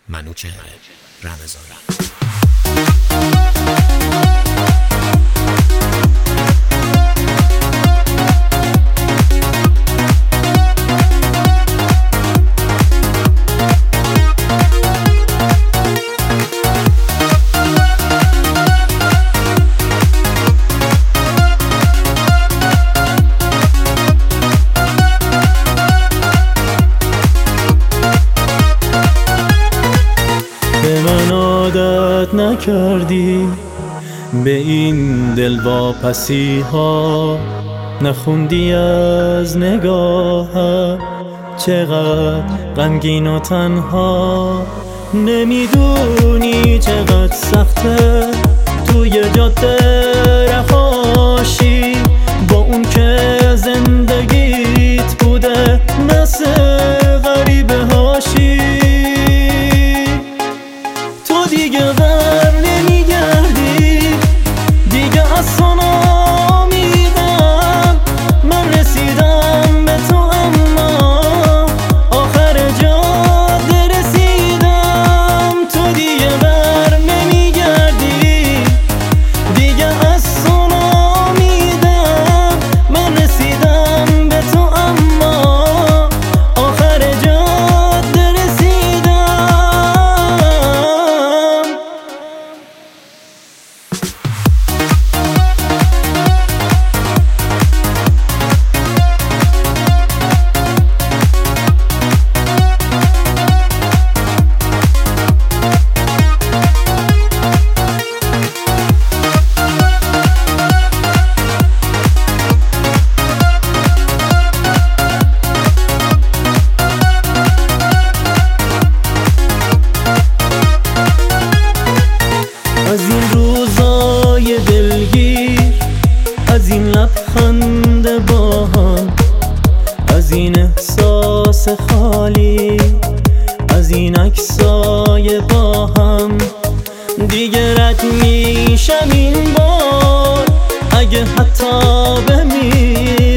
منوچهر رمضانی. به من عادت نکردی به این دل واپسی ها، نخوندی از نگاهم چقدر غمگین و تنها. نمیدونی چقدر سخته توی جاده رهاشی با اون که زندگیت بوده مثل غریبه هاشی. دیگه بر نمیگردی، دیگه از تو نامیدم. من رسیدم به تو اما آخر جاده رسیدم. تو دیگه بر نمیگردی، دیگه از تو نامیدم. من رسیدم به تو اما آخر جاده رسیدم. از این روزای دلگیر، از این لبخند با هم، از این احساس خالی، از این عکسای با هم، دیگه رد میشم این بار اگه حتی بمیرم.